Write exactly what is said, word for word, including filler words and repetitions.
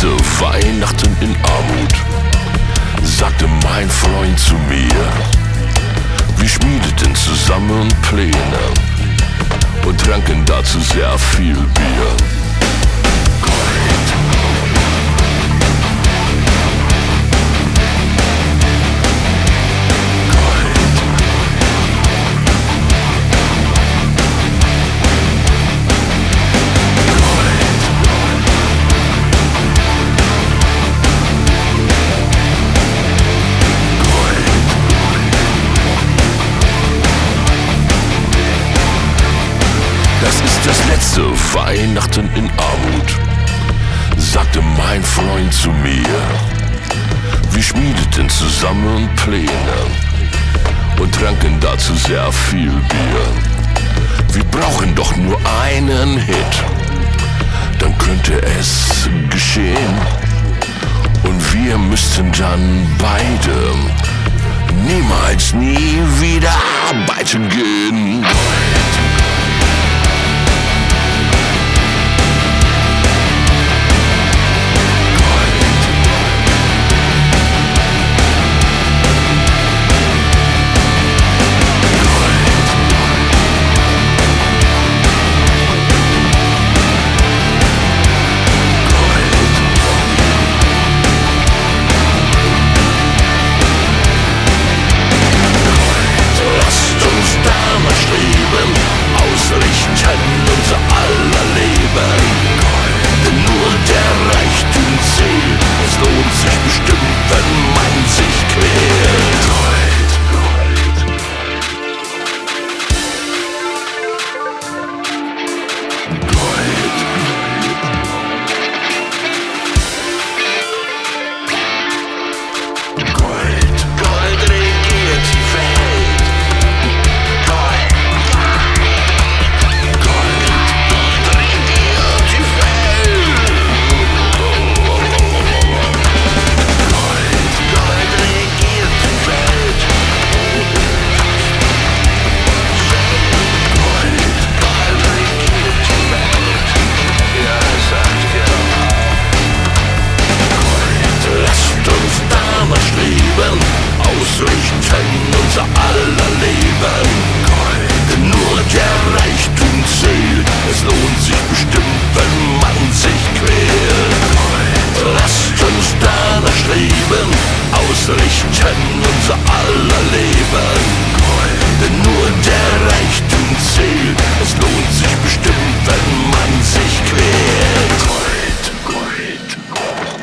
letzte Weihnachten in Armut, sagte mein Freund zu mir. Wir schmiedeten zusammen Pläne und tranken dazu sehr viel Bier. Das ist das letzte Weihnachten in Armut, sagte mein Freund zu mir. Wir schmiedeten zusammen Pläne und tranken dazu sehr viel Bier. Wir brauchen doch nur einen Hit, dann könnte es geschehen. Und wir müssten dann beide niemals nie wieder arbeiten gehen. Ausrichten unser aller Leben. Denn nur der Reichtum zählt. Es lohnt sich bestimmt, wenn man sich quält. Lasst uns danach streben, ausrichten unser aller Leben. Denn nur der Reichtum zählt. Es lohnt sich bestimmt, wenn man sich quält. Gold, Gold, Gold.